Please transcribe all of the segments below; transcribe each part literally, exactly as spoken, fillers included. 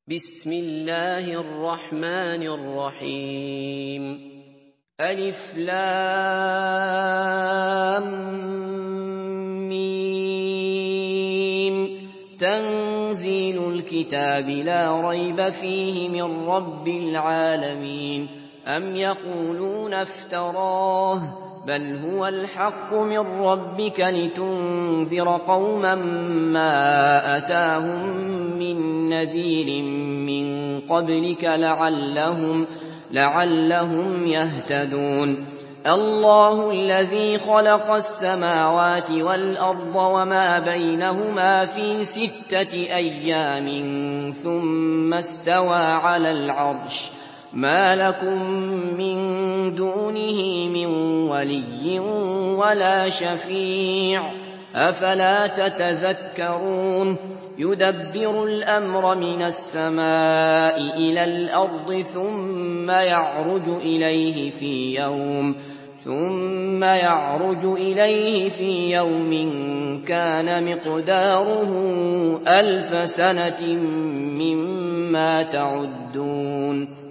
بسم الله الرحمن الرحيم ألف لام ميم تنزيل الكتاب لا ريب فيه من رب العالمين أم يقولون افتراه بل هو الحق من ربك لتنذر قوما ما أتاهم من نذير من قبلك لعلهم, لعلهم يهتدون الله الذي خلق السماوات والأرض وما بينهما في ستة أيام ثم استوى على العرش ما لكم من دونه من ولي ولا شفيع أفلا تتذكرون يدبر الأمر من السماء إلى الأرض ثم يعرج إليه في يوم ثم يعرج إليه في يوم كان مقداره ألف سنة مما تعدون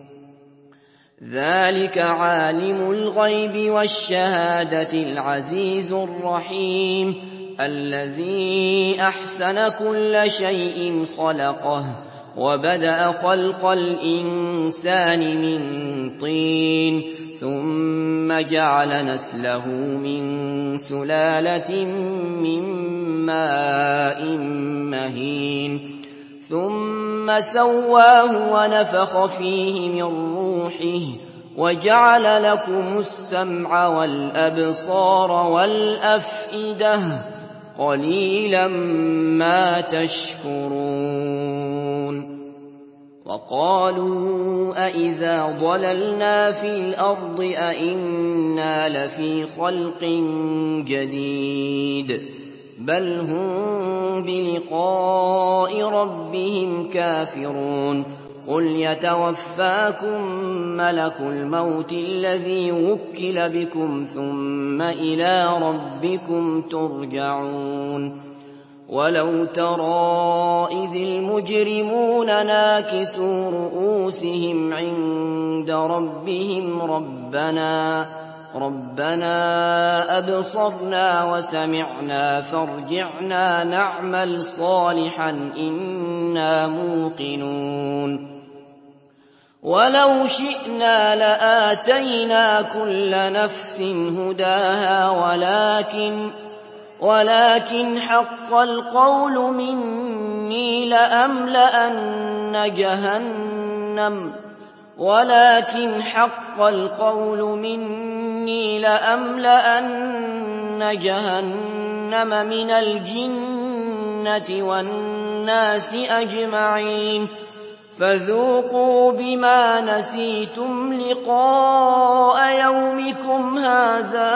ذلك عالم الغيب والشهادة العزيز الرحيم الذي أحسن كل شيء خلقه وبدأ خلق الإنسان من طين ثم جعل نسله من سلالة من ماء مهين ثم سواه ونفخ فيه من روحه وجعل لكم السمع والأبصار والأفئدة قليلا ما تشكرون وقالوا أإذا ضللنا في الأرض أإنا لفي خلق جديد بل هم بلقاء ربهم كافرون قل يتوفاكم ملك الموت الذي وكل بكم ثم إلى ربكم ترجعون ولو ترى إذ المجرمون ناكسوا رؤوسهم عند ربهم ربنا ربنا أبصرنا وسمعنا فارجعنا نعمل صالحا إنا موقنون ولو شئنا لآتينا كل نفس هداها ولكن ولكن حق القول مني لأملأن جهنم ولكن حق القول مني لأملأن جهنم من الجنة والناس أجمعين فذوقوا بما نسيتم لقاء يومكم هذا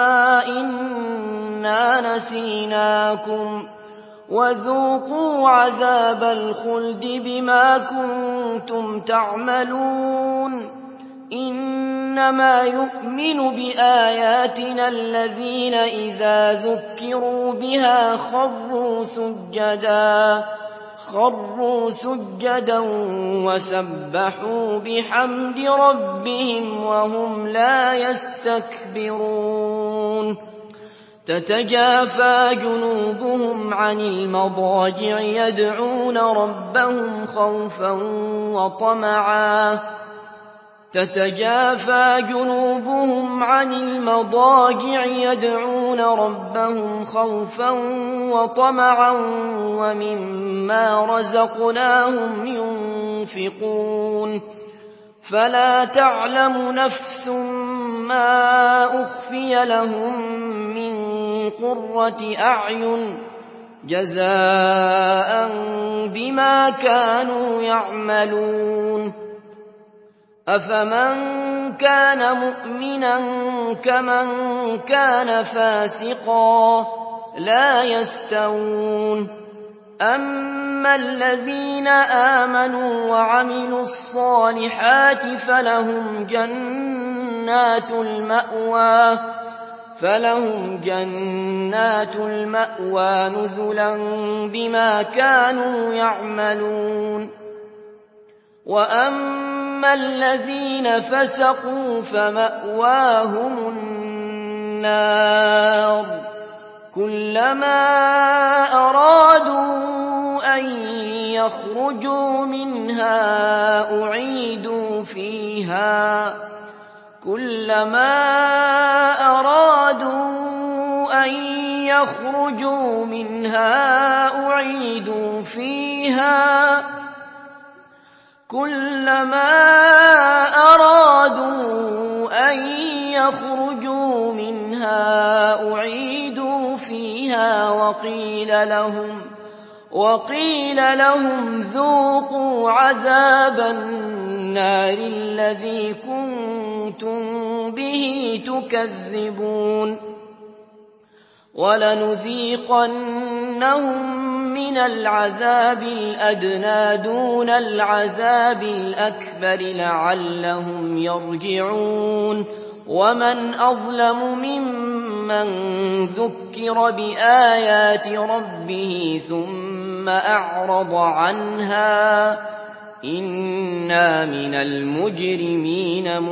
إنا نسيناكم وذوقوا عذاب الخلد بما كنتم تعملون إنما يؤمن بآياتنا الذين إذا ذكروا بها خروا سجدا خروا سجدا وسبحوا بحمد ربهم وهم لا يستكبرون تتجافى جنوبهم عن المضاجع يدعون ربهم خوفا وطمعا تتجافى جنوبهم عن المضاجع يدعون ربهم خوفا وطمعا ومما رزقناهم ينفقون فلا تعلم نفس ما أخفي لهم من قرة أعين جزاء بما كانوا يعملون أفمن كان مؤمنا كمن كان فاسقا لا يستوون أما الذين آمنوا وعملوا الصالحات فلهم جنات المأوى فلهم جنات المأوى نزلا بما كانوا يعملون وَأَمَّا الَّذِينَ فَسَقُوا فَمَأْوَاهُمُ النَّارُ كُلَّمَا أَرَادُوا أَن يَخْرُجُوا مِنْهَا أُعِيدُوا فِيهَا كُلَّمَا أَرَادُوا أَن يَخْرُجُوا مِنْهَا أُعِيدُوا فِيهَا كُلَّمَا أَرَادُوا أَن يَخْرُجُوا مِنْهَا أُعِيدُوا فِيهَا وَقِيلَ لَهُمْ وَقِيلَ لَهُمْ ذُوقُوا عَذَابَ النَّارِ الَّذِي كُنتُم بِهِ تُكَذِّبُونَ وَلَنُذِيقَنَّهُم مِّنَ الْعَذَابِ الْأَدْنَىٰ دُونَ الْعَذَابِ الْأَكْبَرِ لَعَلَّهُمْ يَرْجِعُونَ وَمَنْ أَظْلَمُ مِمَّن ذُكِّرَ بِآيَاتِ رَبِّهِ ثُمَّ أَعْرَضَ عَنْهَا ۚ إِنَّا مِنَ الْمُجْرِمِينَ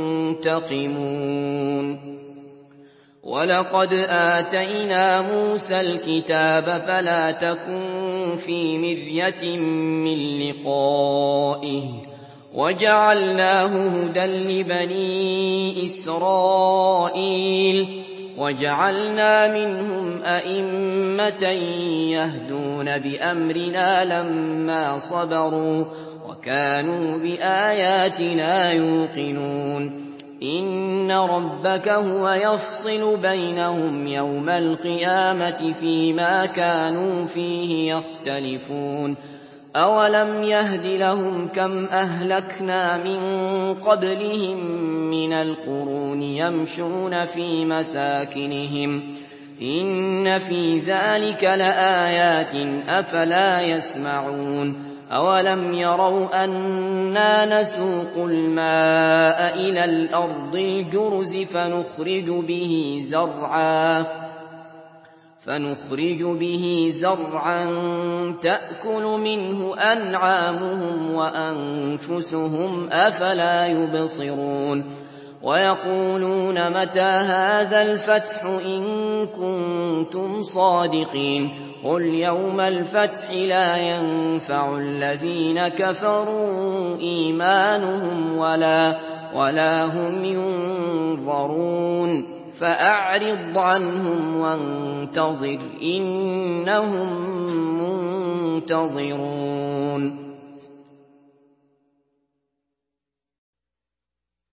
مُنتَقِمُونَ وَلَقَدْ آتَيْنَا مُوسَى الْكِتَابَ فَلَا تَكُن فِي مِرْيَةٍ مِّن لِّقَائِهِ وَجَعَلْنَاهُ هُدًى لِّبَنِي إِسْرَائِيلَ وَجَعَلْنَا مِنْهُمْ أَئِمَّةً يَهْدُونَ بِأَمْرِنَا لَمَّا صَبَرُوا وَكَانُوا بِآيَاتِنَا يُوقِنُونَ إِنَّ رَبَّكَ هُوَ يَفْصِلُ بَيْنَهُمْ يَوْمَ الْقِيَامَةِ فِيمَا كَانُوا فِيهِ يَخْتَلِفُونَ أَوَلَمْ يَهْدِ لَهُمْ كَمْ أَهْلَكْنَا مِن قَبْلِهِم مِّنَ الْقُرُونِ يَمْشُونَ فِي مَسَاكِنِهِمْ ۗ إِنَّ فِي ذَٰلِكَ لَآيَاتٍ ۖ أَفَلَا يَسْمَعُونَ أَوَلَمْ يَرَوْا أَنَّا نَسُوقُ الْمَاءَ إِلَى الْأَرْضِ الْجُرُزِ فَنُخْرِجُ بِهِ زَرْعًا فَنُخْرِجُ بِهِ زَرْعًا تَأْكُلُ مِنْهُ أَنْعَامُهُمْ وَأَنفُسُهُمْ ۖ أَفَلَا يُبْصِرُونَ وَيَقُولُونَ مَتَىٰ هَٰذَا الْفَتْحُ إِن كُنتُمْ صَادِقِينَ قُلْ يَوْمَ الْفَتْحِ لَا يَنفَعُ الَّذِينَ كَفَرُوا إِيمَانُهُمْ وَلَا, ولا هُمْ يُنظَرُونَ فَأَعْرِضْ عَنْهُمْ وَانتَظِرْ إِنَّهُم مُّنتَظِرُونَ